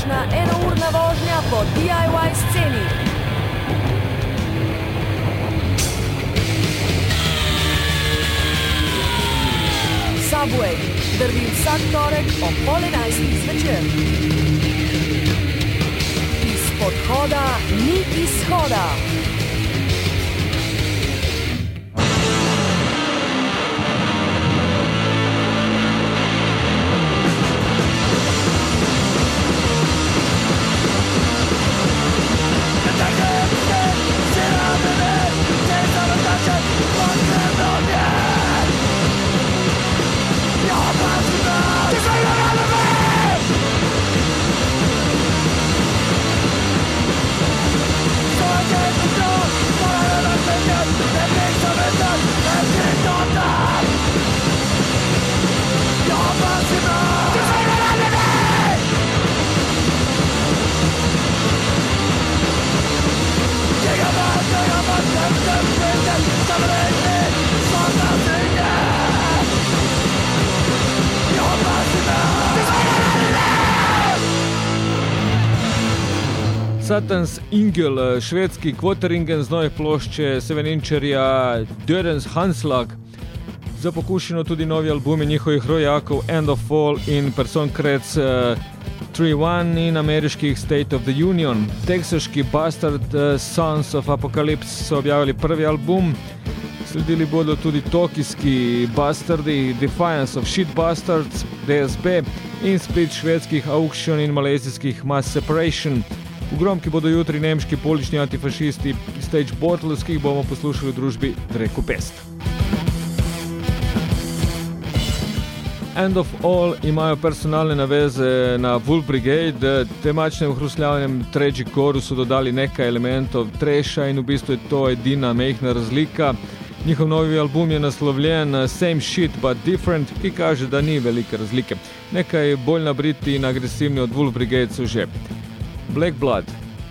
Brezplačna enourna vožnja po DIY sceni. Subway drvi vsak torek ob 10:30 zvečer. Iz podhoda ni izhoda. Satans Ingel, švedski Kvotteringen z nove plošče Seveninčarja Dödens Handslag. Za pokušino tudi novi albumi njihovih rojakov End of Fall in Personkrets 3-1 in ameriških State of the Union. Teksaški Bastard Sons of Apocalypse so objavili prvi album. Sledili bodo tudi tokijski Bastardi, Defiance of Shit Bastards, DSB in split švedskih Auction in malezijskih Mass Separation. V gromki bodo jutri nemški polični antifašisti Stage Bottles, ki jih bomo poslušali v družbi Dreku Pest. End of All imajo personalne naveze na Wolf Brigade, temačnem hrusljavanjem Tragicoru so dodali nekaj elementov treša in v bistvu je to edina mehna razlika. Njihov novi album je naslovljen Same Shit But Different, ki kaže, da ni velike razlike. Nekaj bolj nabriti in agresivni od Wolf Brigade so že. Black Blood.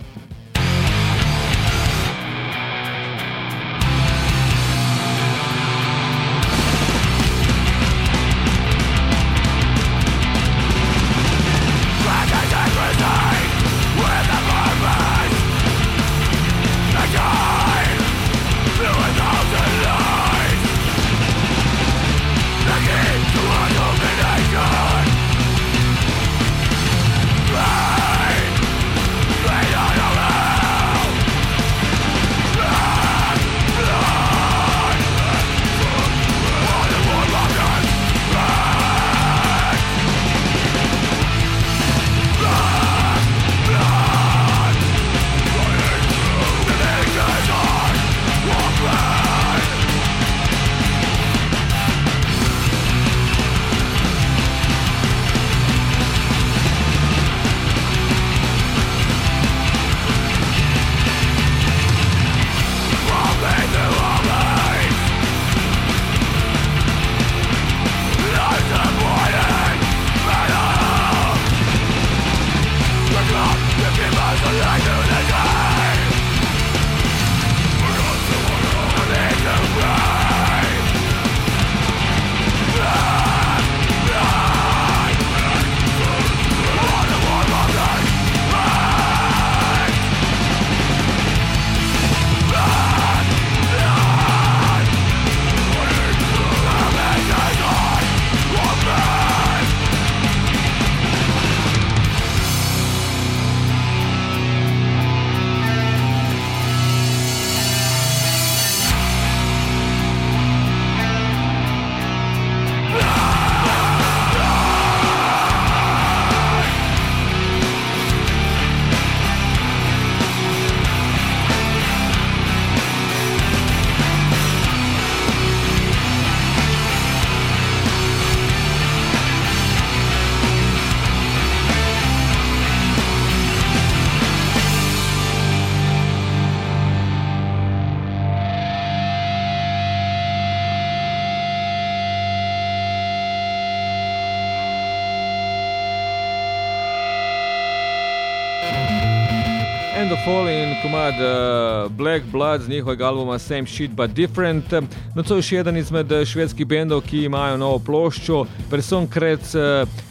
End of Fall in komad Black Blood z njihovega albuma Same Shit But Different. No, to je še jedan izmed švedskih bendov, ki imajo novo ploščo. Personkrets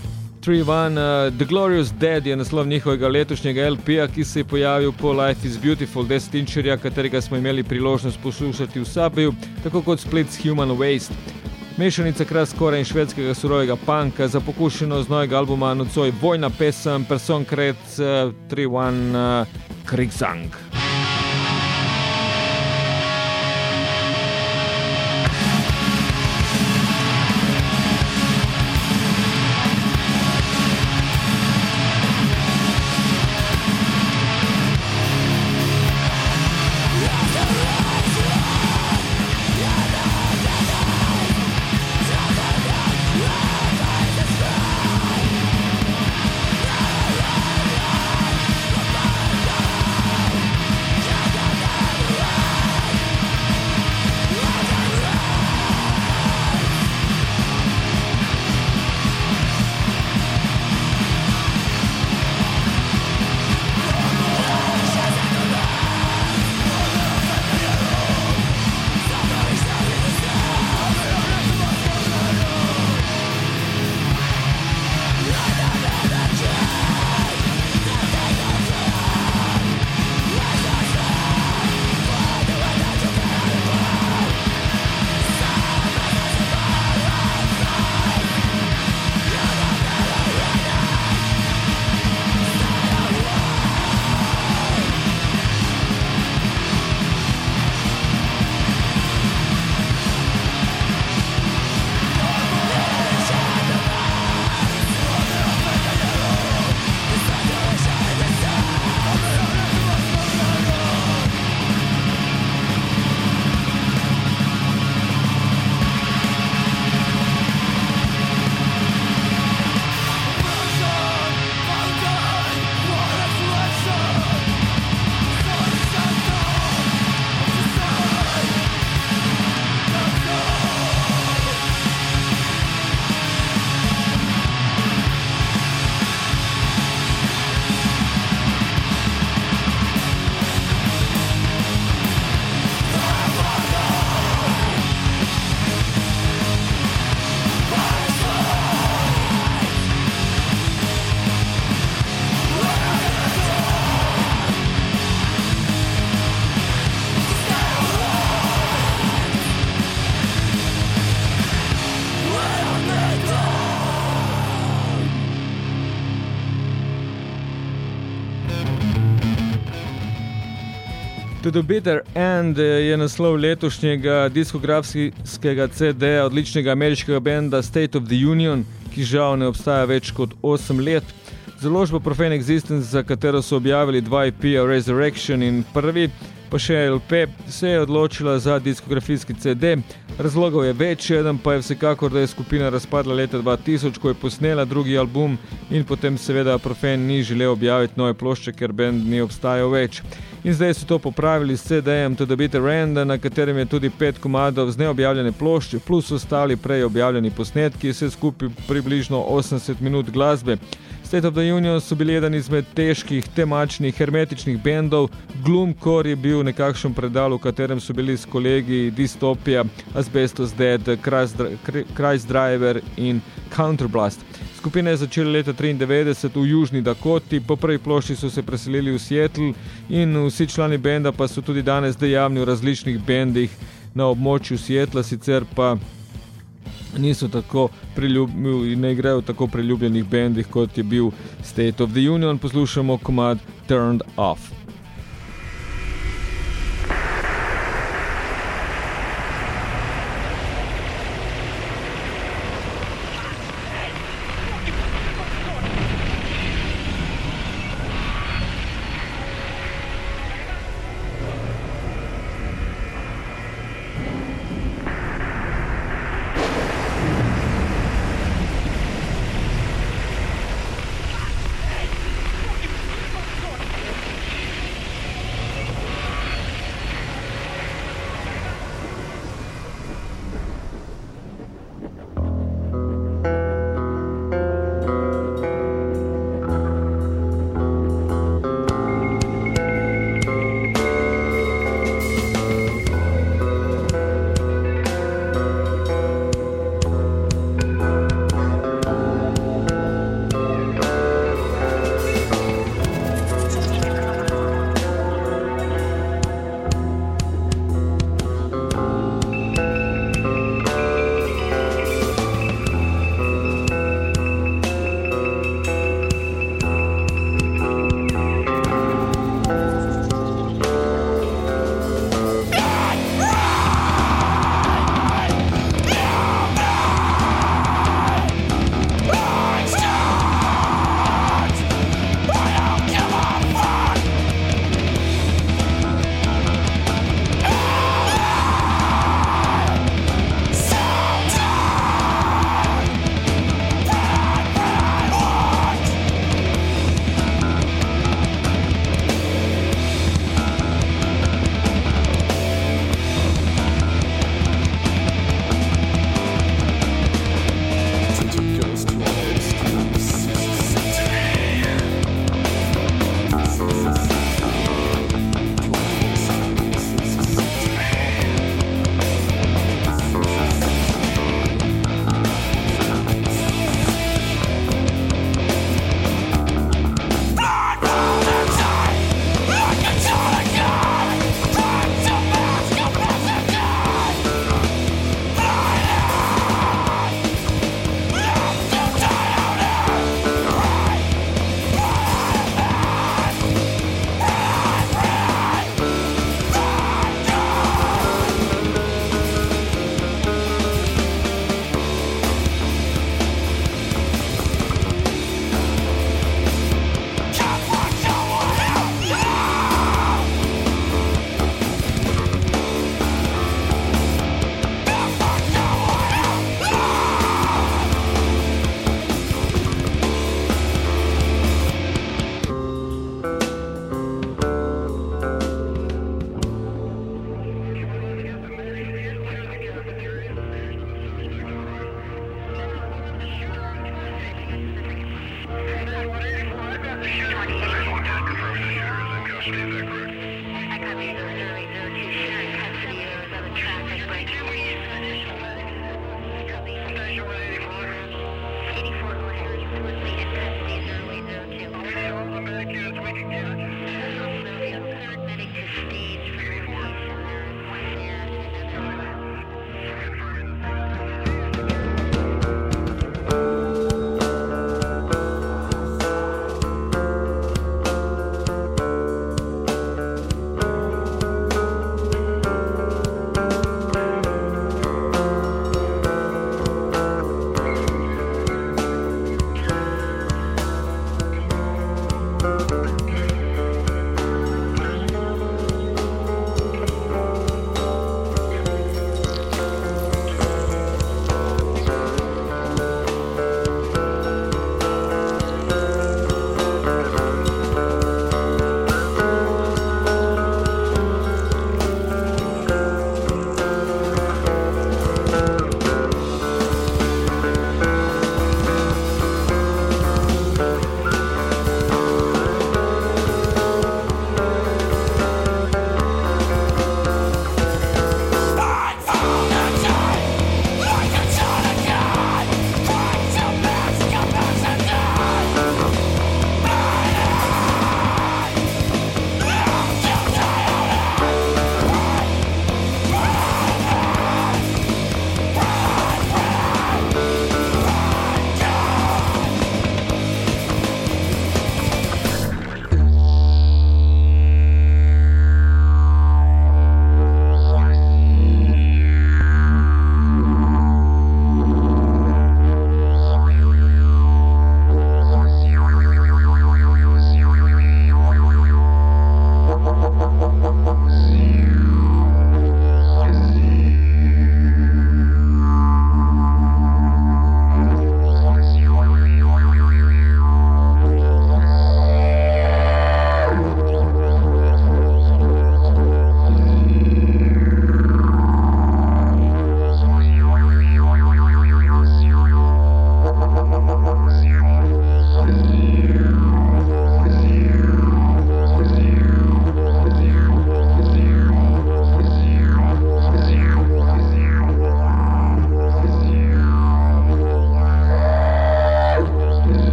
3-1. The Glorious Dead je naslov njihovega letošnjega LP-ja, ki se je pojavil po Life is Beautiful 10-inčerja, katerega smo imeli priložnost poslušati v Subwayu, tako kot Split's Human Waste. Mešanica crustcore in švedskega surovega punka za pokušeno z novega albuma nocoj vojna pesem Personkret 3-1 Krigsang. To the Bitter End je naslov letošnjega diskografskega CD-ja odličnega ameriškega benda State of the Union, ki žal ne obstaja več kot 8 let. Založba Profane Existence, za katero so objavili 2 EP-ja Resurrection in prvi, pa še LP, se je odločila za diskografijski CD. Razlogov je več, eden pa je vsekakor, da je skupina razpadla leta 2000, ko je posnela drugi album in potem seveda Profane ni želel objaviti nove plošče, ker band ni obstajal več. In zdaj so to popravili s CD-jem To the Bitter End, na katerem je tudi 5 komadov z neobjavljene plošče, plus ostali prej objavljeni posnetki, vse skupaj približno 80 minut glasbe. State of the Union so bili eden izmed težkih, temačnih, hermetičnih bendov. Gloomcore je bil nekakšen predal, v katerem so bili s kolegi Dystopia, Asbestos Dead, Christ Driver in Counterblast. Skupina je začela leta 1993 v Južni Dakoti, po prvi plošči so se preselili v Seattle in vsi člani benda pa so tudi danes dejavni v različnih bendih na območju Seattla, sicer pa niso tako priljubljeni, ne igrajo tako priljubljenih bendih, kot je bil State of the Union. Poslušamo komad Turned Off.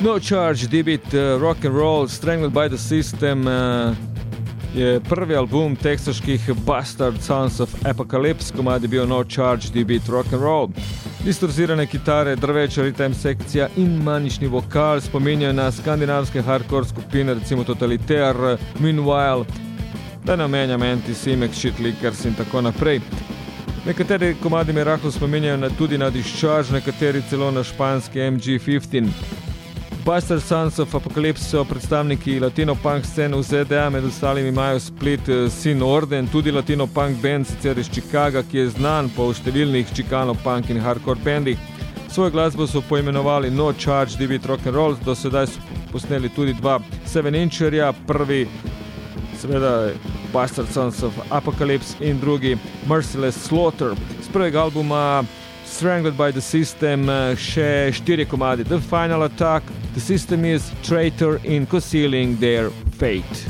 No Charge, D-Beat, Rock and Roll, Strangled by the System je prvi album teksaških Bastard Sons of Apocalypse, komad je bil No Charge, D-Beat, Rock and Roll. Distorzirane kitare, drveča ritem sekcija in manični vokal spominjajo na skandinavske hardcore skupine, recimo Totalitaire, Meanwhile, da ne omenjam Anti-Cimex, Shitlickers in tako naprej. Nekateri komadi me rahlo spominjajo tudi na Discharge, nekateri celo na španski MG15. Bastard Sons of Apocalypse so predstavniki latino-punk scene v ZDA, med ostalim imajo Split, Sin Orden, tudi latino-punk band, sicer iz Chicaga, ki je znan po številnih Chicano-punk in hardcore bandih. Svojo glasbo so poimenovali No Charge, D-Beat, Rock and Roll, do sedaj so posneli tudi 2 7-incherja, prvi seveda Bastard Sons of Apocalypse in drugi Merciless Slaughter. Z prvega albuma Strangled by the System še 4 komadi: The Final Attack, The System is Traitor in Concealing Their Fate.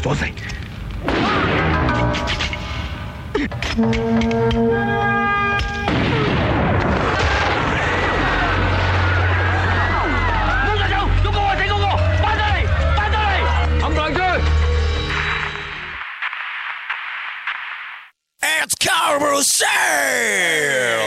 作祟。冇得手，有個壞死嗰個，翻咗嚟，翻咗嚟，冚唪唥追！ It's Carnival Sale!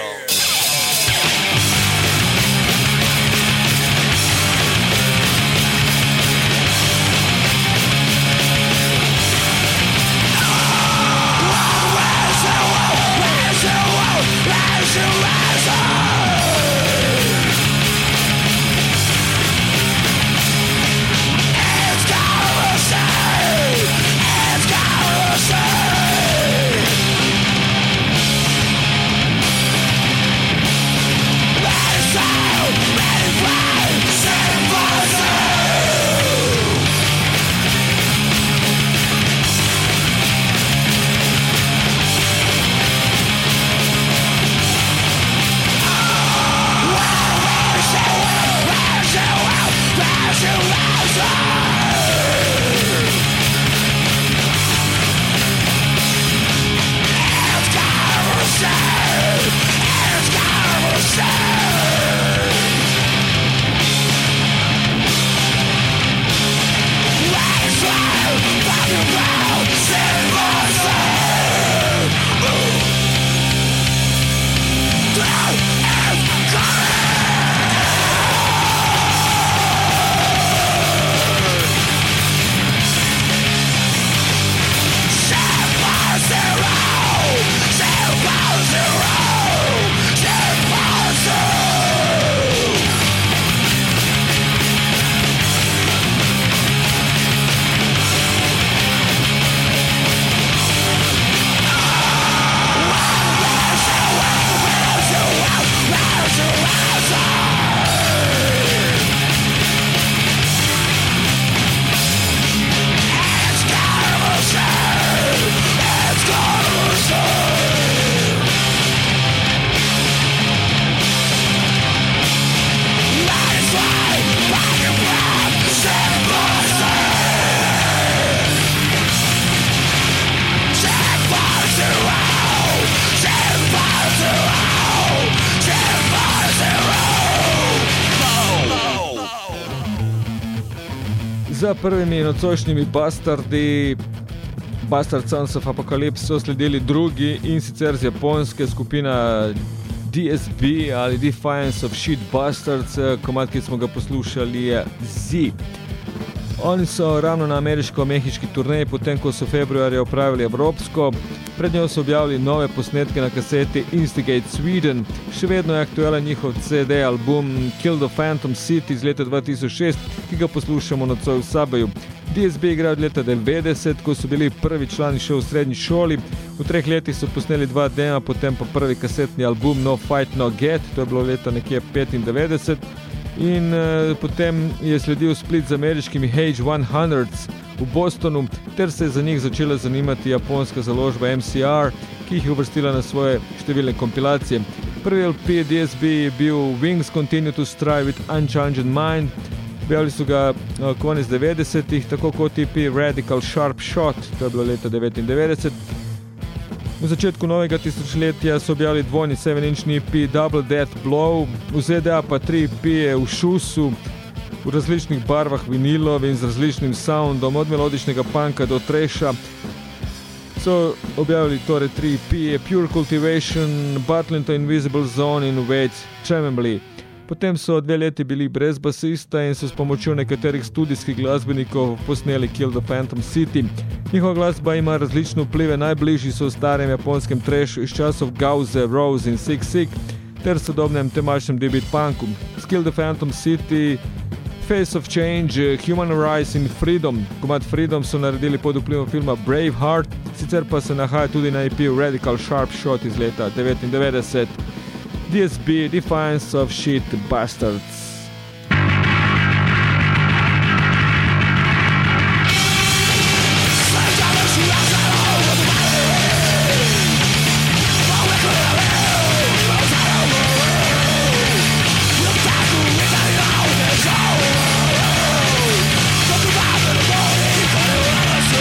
Za prvimi nocojšnjimi Bastardi, Bastard Sons of Apocalypse, so sledili drugi, in sicer z japonske skupina DSB ali Defiance of Shit Bastards, komad, ki smo ga poslušali, je Z. Oni so ravno na ameriško-mehiški turneji, potem ko so februarja opravili evropsko. Pred njo so objavili nove posnetke na kaseti Instigate Sweden. Še vedno je aktualen njihov CD album Kill the Phantom City iz leta 2006, ki ga poslušamo nocoj v Sabeju. DSB igrajo od leta 90, ko so bili prvi člani še v srednji šoli. V 3 letih so posneli 2 dema, potem pa prvi kasetni album No Fight No Get, to je bilo leta nekje 95. In potem je sledil split z ameriškimi Hage 100s v Bostonu, ter se je za njih začela zanimati japonska založba MCR, ki jih je uvrstila na svoje številne kompilacije. Prvi LP DSB je bil Wings Continue to Strive with Unchanged Mind. Objavili so ga konec 90-ih, tako kot EP Radical Sharp Shot, to je bilo leta 99. V začetku novega tisočletja so objavili dvojni 7-inčni EP Double Death Blow, v ZDA pa 3 EP v šusu, v različnih barvah vinilov in z različnim soundom, od melodičnega punka do trasha. So objavili torej 3 EP, Pure Cultivation, Battle into Invisible Zone in Wait Tremembly. Potem so 2 leti bili brez basista in so s pomočjo nekaterih studijskih glasbenikov posneli Kill the Phantom City. Njihova glasba ima različne vplive, najbližji so v starem japonskem trashu iz časov Gauze, Rose in Sick Sick ter sodobnem temačnem debit punku. Kill the Phantom City, Face of Change, Human Rise in Freedom. Komad Freedom so naredili pod vplivom filma Braveheart, sicer pa se nahaja tudi na EP Radical Sharp Shot iz leta 99. DSB, Defiance of Shit Bastards. Survive in the morning,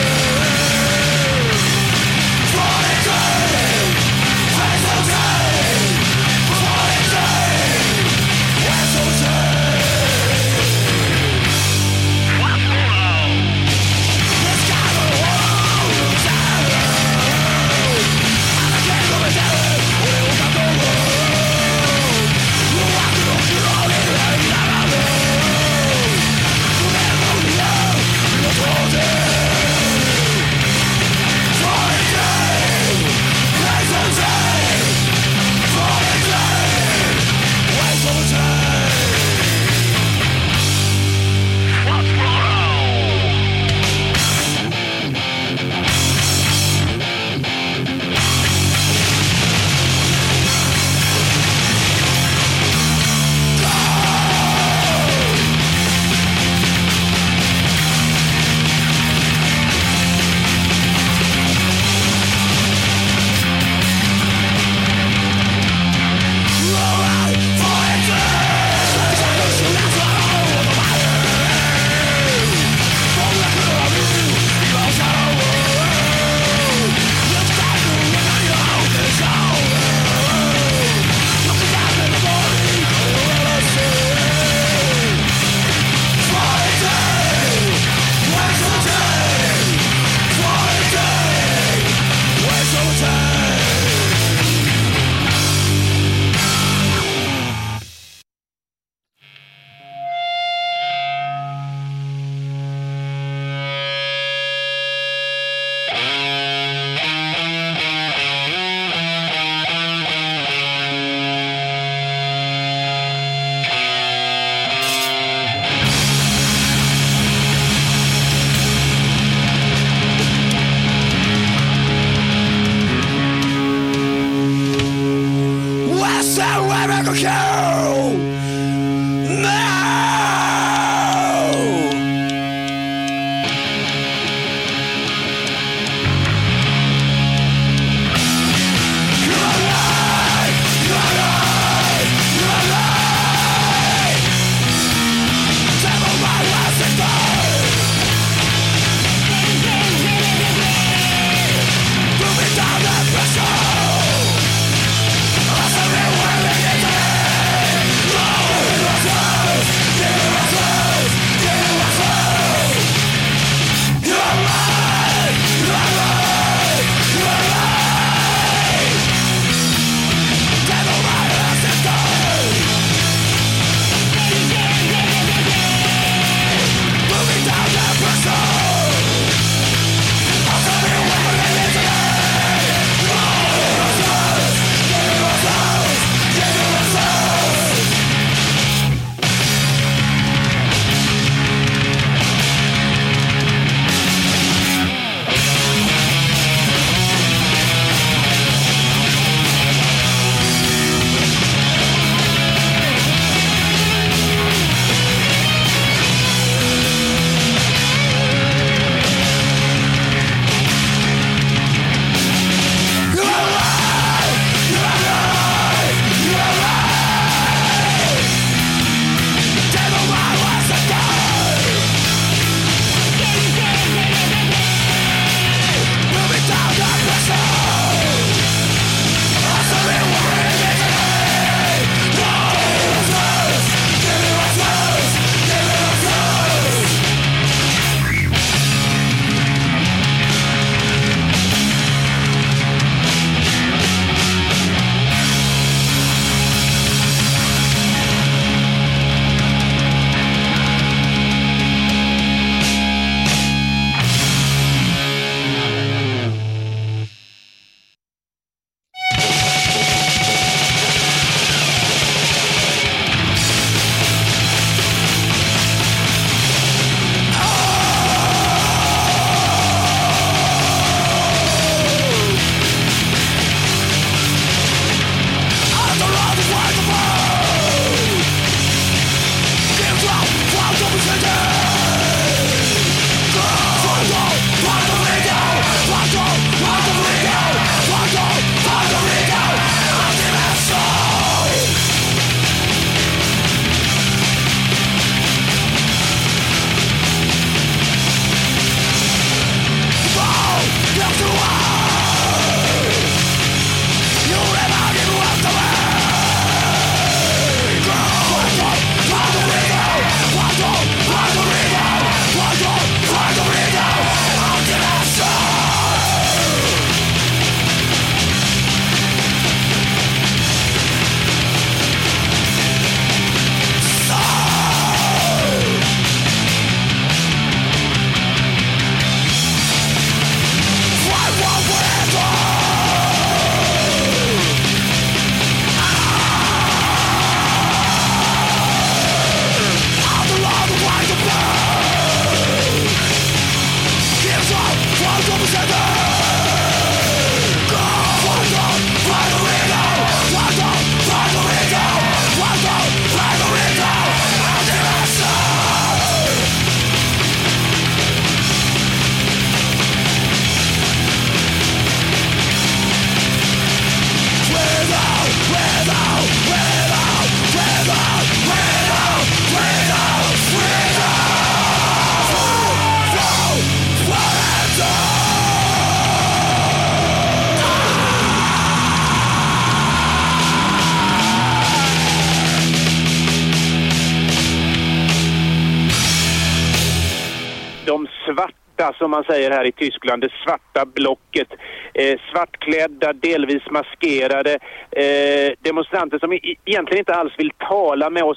svarta, som man säger här i Tyskland, det svarta blocket. Svartklädda, delvis maskerade demonstranter som egentligen inte alls vill tala med oss.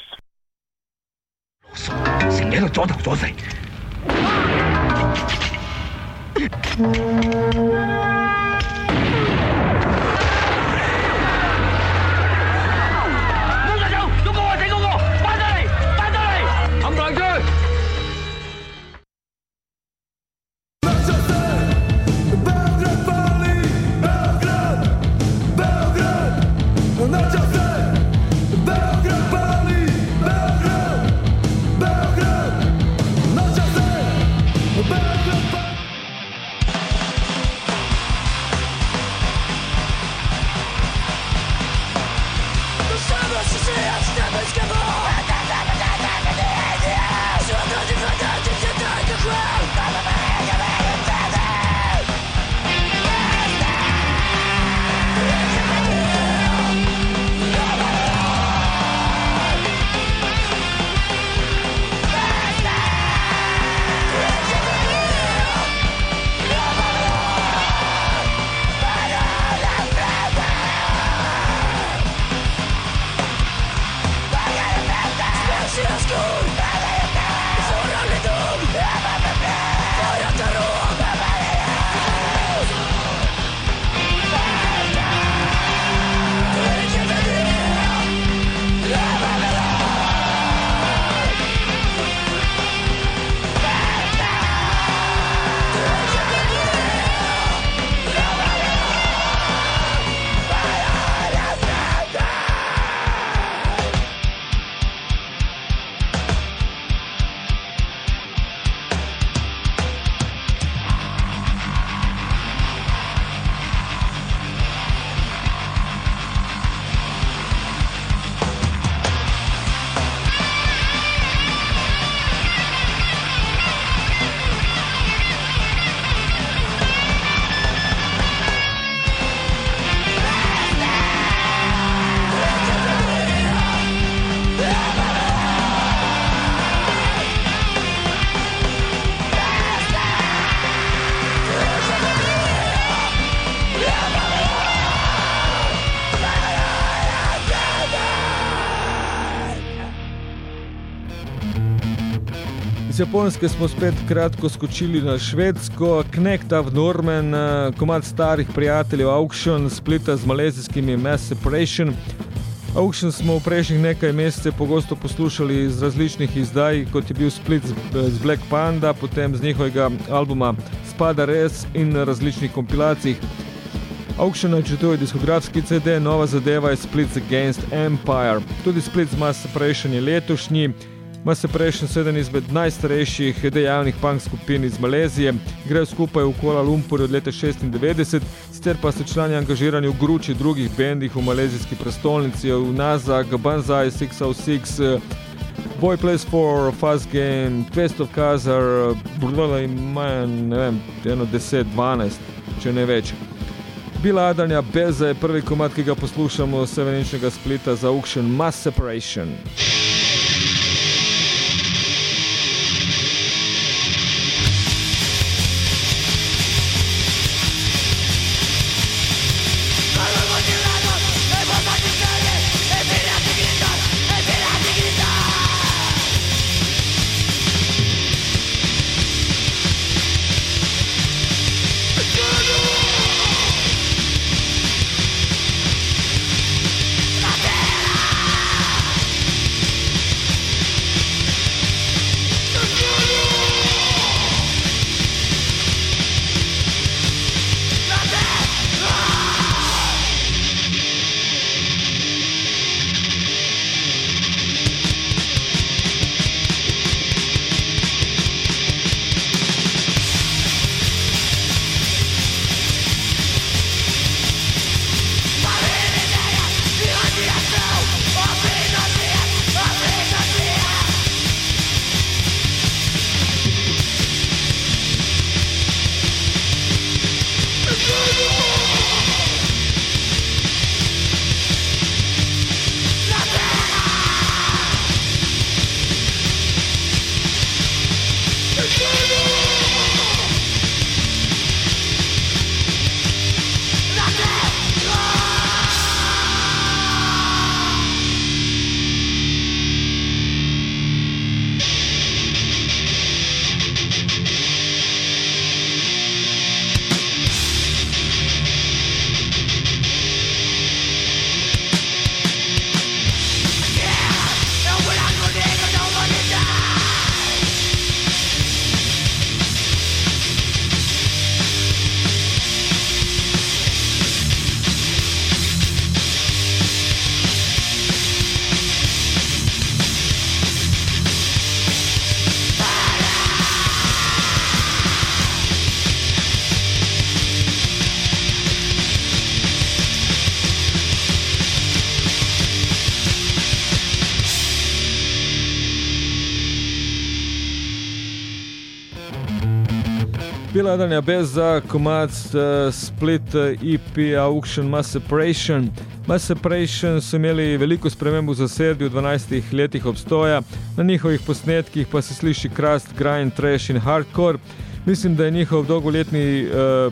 Iz Japonske smo spet kratko skočili na Švedsko. Knecht of Norman, komad starih prijateljev Auction, splita z malezijskimi Mass Separation. Auction smo v prejšnjih nekaj mesecev pogosto poslušali iz različnih izdaj, kot je bil split z Black Panda, potem z njihovega albuma Spada Res in različnih kompilacijah. Auction načrtuje diskografski CD, nova zadeva je Split Against Empire. Tudi split z Mass Separation je letošnji. Mass Separation so eden izmed najstarejših dejavnih punk skupin iz Malezije. Grejo skupaj v Kuala Lumpurju od leta 96, sicer pa so člani angažirani v gruči drugih bendih v malezijski prestolnici, v Nazak, Banzai, 606, Boy Plays 4, Fuzz Game, Quest of Kazar, imajo, ne vem, 10-12, če ne več. Bila Adanja Beza je prvi komad, ki ga poslušamo 7-inčnega splita za Auction, Mass Separation. Bila danja bez za komad Split EP Auction Massacration. Massacration so imeli veliko sprememb v zasedbi v 12 letih obstoja, na njihovih posnetkih pa se sliši crust, grind, trash in hardcore. Mislim, da je njihov dolgoletni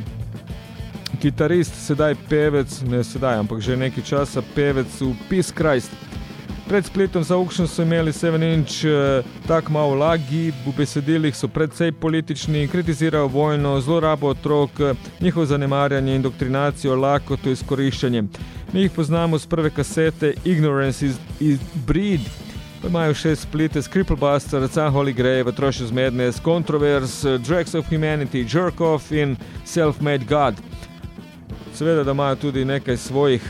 kitarist, sedaj pevec, ne sedaj, ampak že nekaj časa pevec v Peace Christ. Pred Splitom za Auction so imeli 7-inch tak malo lagi, v besedilih so predvsej politični, kritizirajo vojno, zlorabo otrok, njihovo zanemarjanje, indoktrinacijo, lakoto, izkoriščanje. Mi jih poznamo z prve kasete Ignorance is Breed, pa imajo 6 splite, Cripple Bastards, Unholy Grave, Atrocious Madness, Controverse, Dregs of Humanity, Jerk Off in Self-Made God. Seveda, da imajo tudi nekaj svojih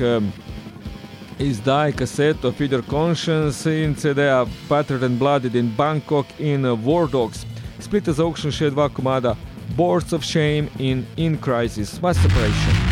izdaj, kaseto, Feed Your Conscience in CD-a Battered and Blooded in Bangkok in War Dogs. Splita za Auction še 2 komada Boards of Shame in In Crisis Massacration.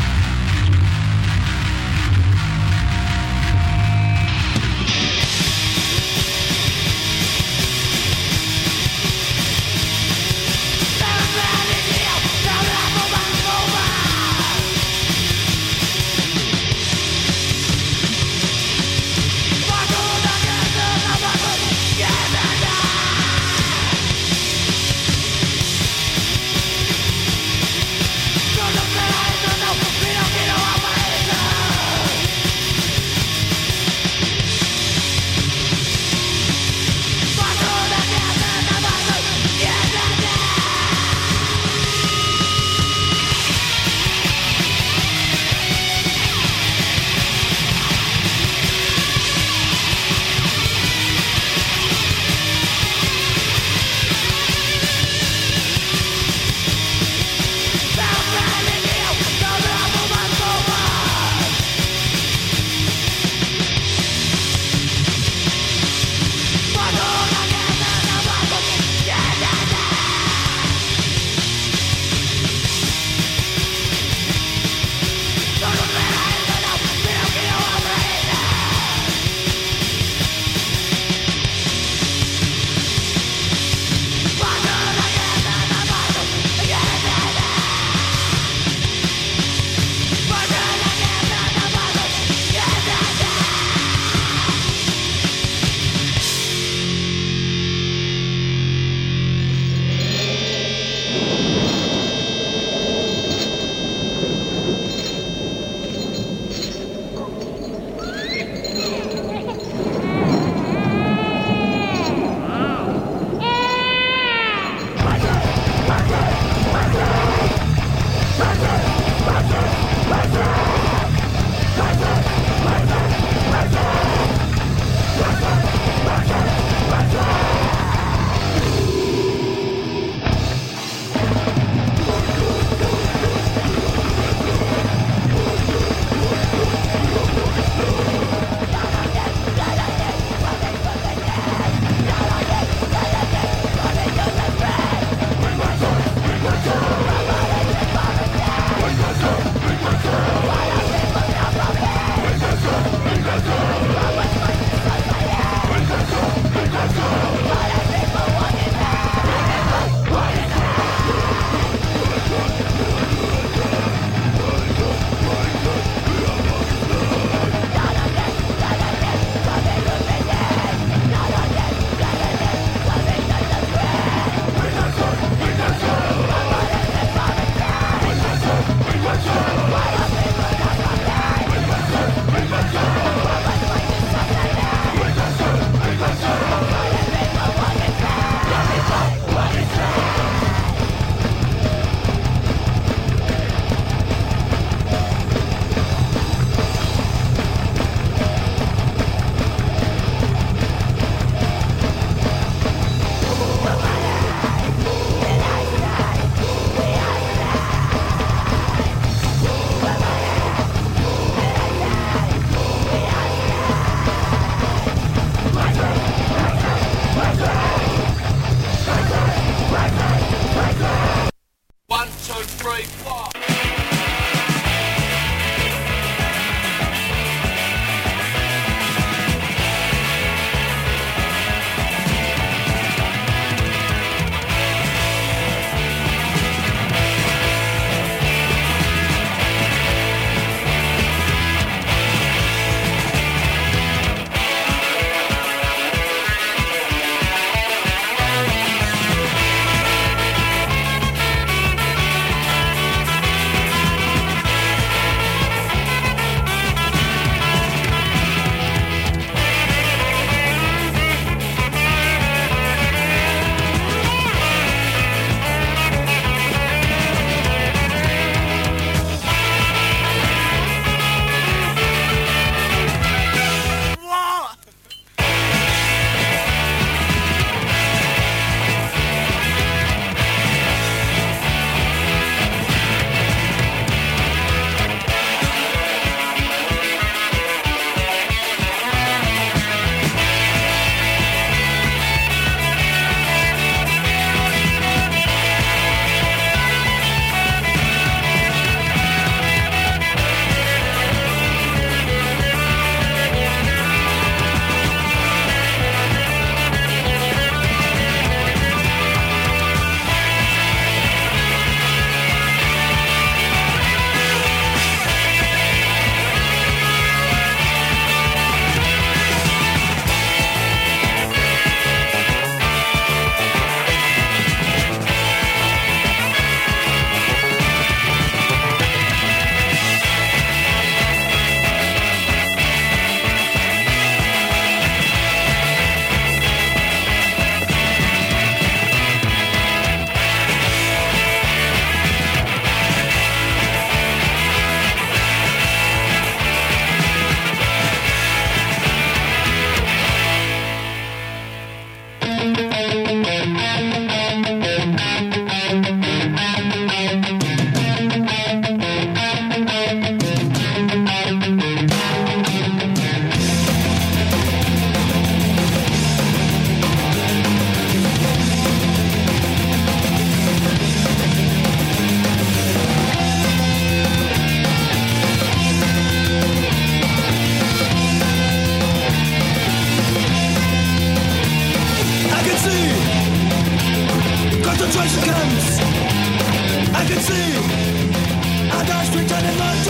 Let's go!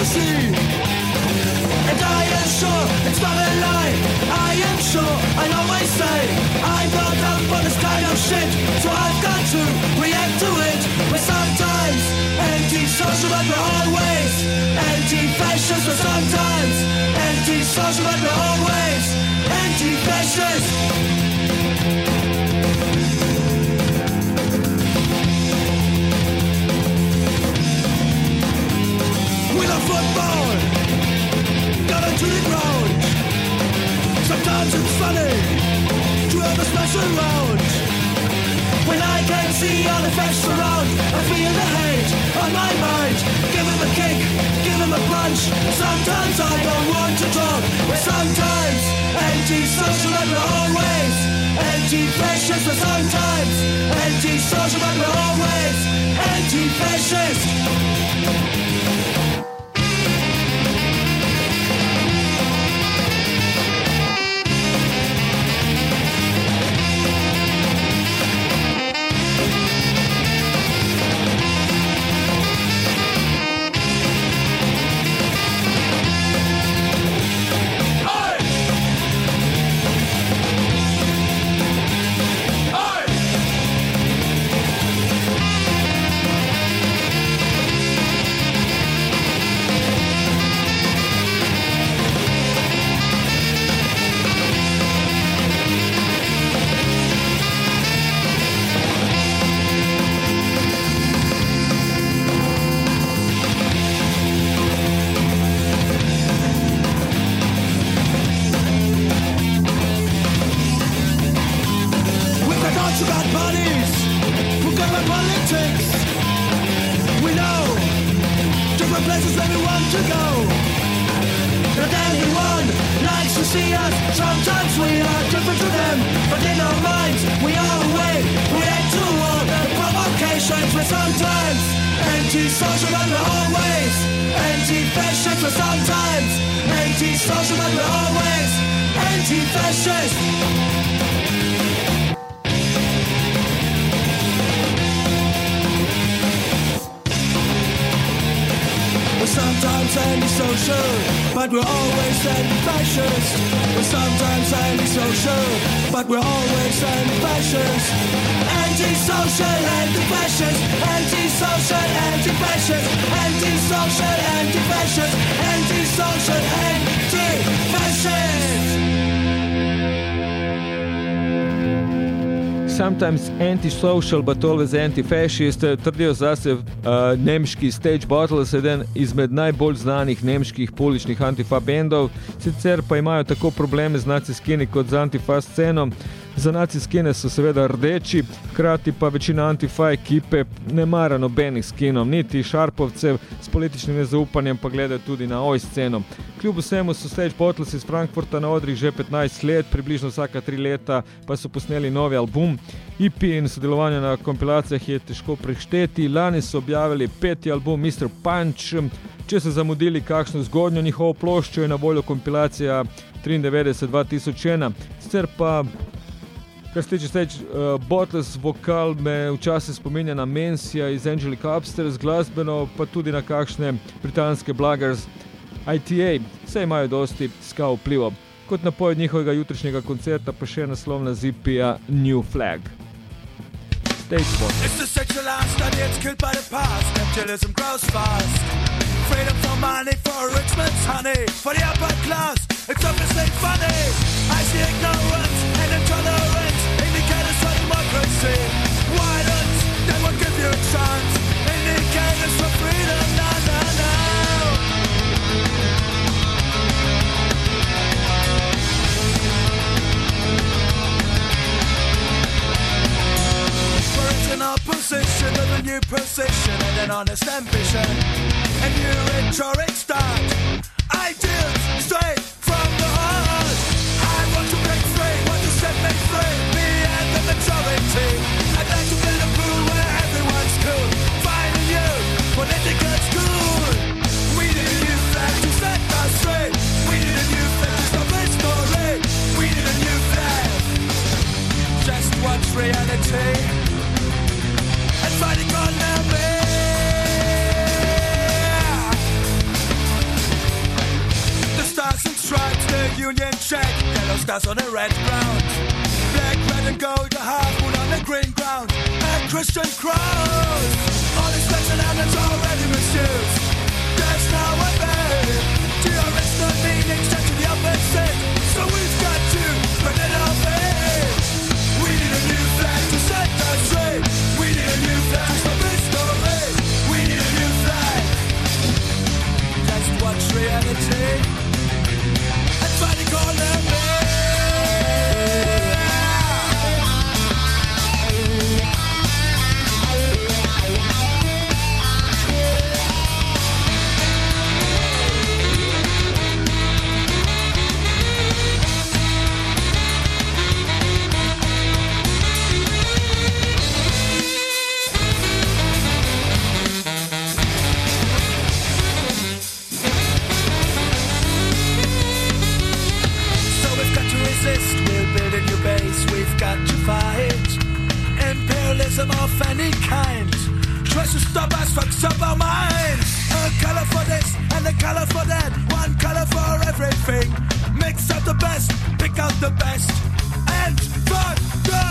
democracy. And I am sure it's not a lie. I am sure I'll always say I'm not up for this kind of shit, so I've got to react to it. We're sometimes anti-social, but we're always anti-fascist. We're sometimes anti-social, but we're always anti-fascist. We love football, got it to the ground. Sometimes it's funny to have a special round. When I can see all the facts around, I feel the hate on my mind. Give him a kick, give him a punch. Sometimes I don't want to talk. We're sometimes anti-social, but we're always anti-fascist. We're sometimes anti-social, but we're always anti-fascist. But we're always anti-fascist. We're sometimes anti-social, but we're always anti-fascist. Anti-social, anti-fascist. Anti-social, anti-fascist. Anti-social, anti-fascist. Anti-social, anti-fascist. Sometimes anti-social, but always anti-fascist, trdijo zase nemški Stage Bottles, eden izmed najbolj znanih nemških pouličnih antifa bendov, sicer pa imajo tako probleme z naciskini kot z antifa sceno. Za naciskine so seveda rdeči, hkrati pa večina antifa ekipe ne mara nobenih skinov, niti šarpovcev, s političnim nezaupanjem pa gledajo tudi na oj sceno. Kljub vsemu so Stage Bottles iz Frankfurta na odrih že 15 let, približno vsaka 3 leta pa so posneli novi album. EP in sodelovanje na kompilacijah je težko prešteti. Lani so objavili 5. album Mr. Punch. Če so zamudili kakšno zgodnjo njihovo ploščo, je na voljo kompilacija 93-2001. Sicer pa, kar se tiče Stage Bottles, vokal me včasih spominja na Mensija iz Angelic Upstairs, glasbeno pa tudi na kakšne britanske Blaggers ITA. Vse imajo dosti ska vplivo. Kot napoved njihovega jutrišnjega koncerta pa še naslovna ZP-ja New Flag. Stage Bottles. It's the sexual study, it's killed by the past. Capitalism grows fast. Freedom for money, for rich man's honey. For the upper class, it's obviously funny. I see ignorance and intolerance, indicators for democracy. Violence, they won't give you a chance. Indicators for freedom, no, no, no. For it's an opposition with a new position and an honest ambition. A new rhetoric start. Ideals straight from the heart. I want to break free, want to set me free. Me and the majority. I'd like to build a pool where everyone's cool. Find a new political school. We need a new flag to set us straight. We need a new flag to stop this story. We need a new flag. Just watch reality. And fighting on our way. Union Jack, yellow stars on a red ground. Black, red and gold, a half moon on the green ground. And Christian cross. All these flags and emblems already misused. There's now a way. The original meaning set to the opposite. So we've got to bring it all back. We need a new flag to set us straight. We need a new flag to stop this story. We need a new flag. Just watch reality. And finally call them back. We'll build a new base, we've got to fight imperialism of any kind tries to stop us, fucks up our minds. A color for this and a color for that, one color for everything. Mix out the best, pick out the best, and fuck the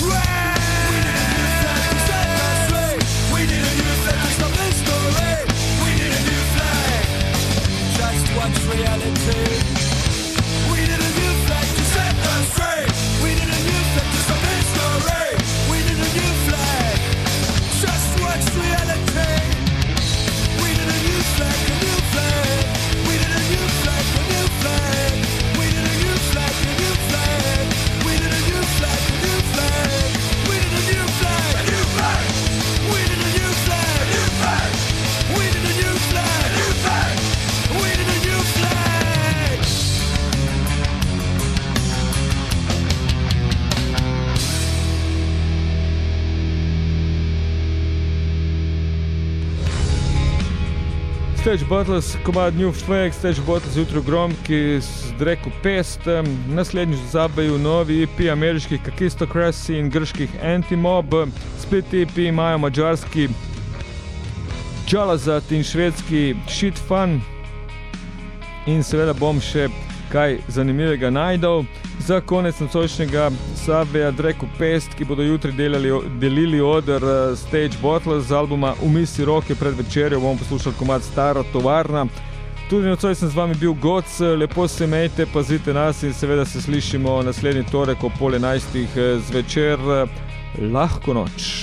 rest. We need a new flag to set us straight. We need a new flag to stop this story. We need a new flag. Just watch reality. We need a new flag to set us straight. We need a new flag to stop this story. We need a new flag. Just watch reality. We need a new flag, a new flag. We need a new flag, a new flag. We need a new flag, a new flag. We need a new flag, a new flag. We need a new flag, a new flag. We need a new flag, a new flag. We need a new flag, a new flag. We need a new flag. Stage Battles, komad New Flag, Stage Battles jutro gromki z Dreku Pest, naslednjič zabeju novi EP ameriških Kakistocracy in grških Antimob, spet EP imajo mađarski Jalazat in švedski Shit Fun in seveda bom še kaj zanimivega najdel. Za konec nocojšnjega zabeja Dreku Pest, ki bodo jutri delili oder Stage Battles z albuma Umisi roke pred večerjo, bomo poslušali komad Stara tovarna. Tudi nocoj sem z vami bil Goc, lepo se imejte, pazite nas in seveda se slišimo naslednji torek ob 10:30 zvečer. Lahko noč.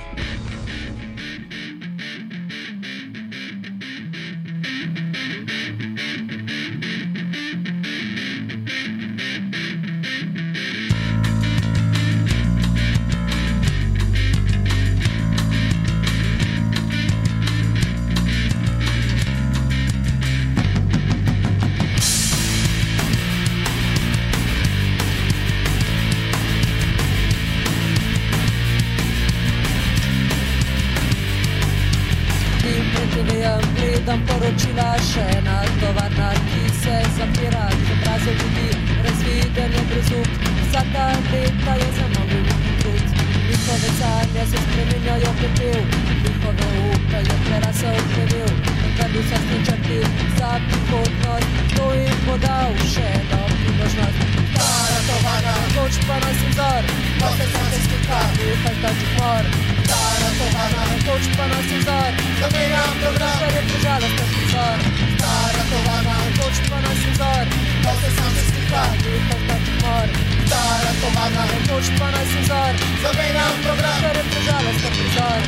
Gledam poročila, še ena tovarna, ki se zapira, obraze ljudi, razviden je brezuk, vsa ta leta je zamolil trud. Njihove sanje se spreminjajo pepel, njihove upe je prerasel plevel, vendar so sničati za prihodnost, to jim bo dal še eno priložnost. Stara tovarna, koč pa nas vzor, pa se sate slika, upaj ta čupor. Stara tovarna, koč pa nas vzor, zamenjam program, ker je prežalost nas vzor. Stara tovarna, koč pa nas vzor, pa se sate slika, upaj ta čupor. Stara tovarna, koč pa nas vzor, zamenjam program, ker je prežalost nas vzor.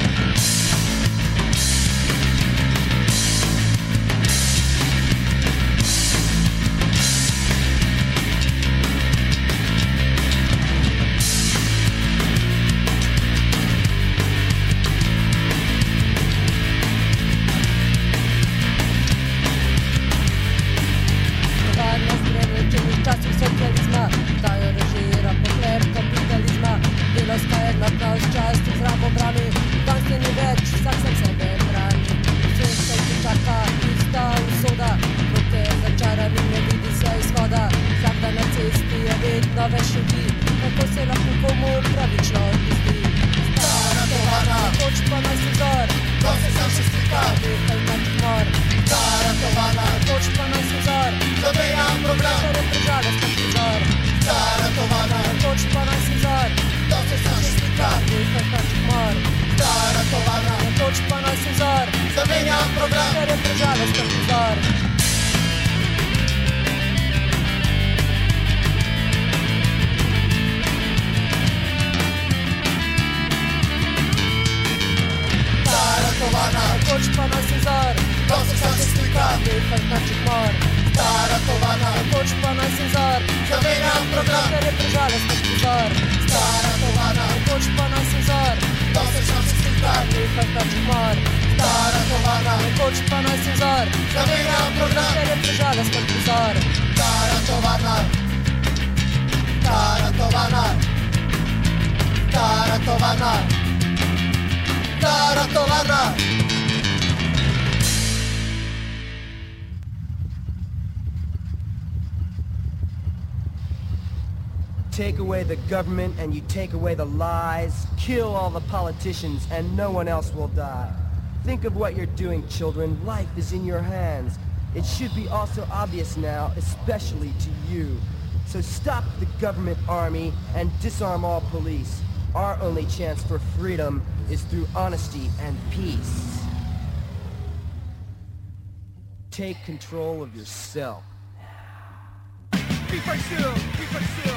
Čast v zraku brami, danes ni več nekoč ponosen vzor, Zamenjam program, ker je prežalosten vzor. stara tovarna, Nekoč ponosen vzor, to se vsače slika, vehaj kaček mor. stara tovarna, Nekoč ponosen vzor, zamenjam program, ker je prežalosten vzor. stara tovarna, Nekoč ponosen vzor, to se vsače slika, vehaj kaček mor. stara tovarna, Nekoč ponosen vzor, zamenjam program, ker je prežalosten vzor. stara tovarna, stara tovarna, stara tovarna, stara tovarna. Take away the government and you take away the lies, kill all the politicians and no one else will die. Think of what you're doing, children. Life is in your hands. It should be also obvious now, especially to you. So stop the government army and disarm all police. Our only chance for freedom is through honesty and peace. Take control of yourself. Be for sure, be for sure.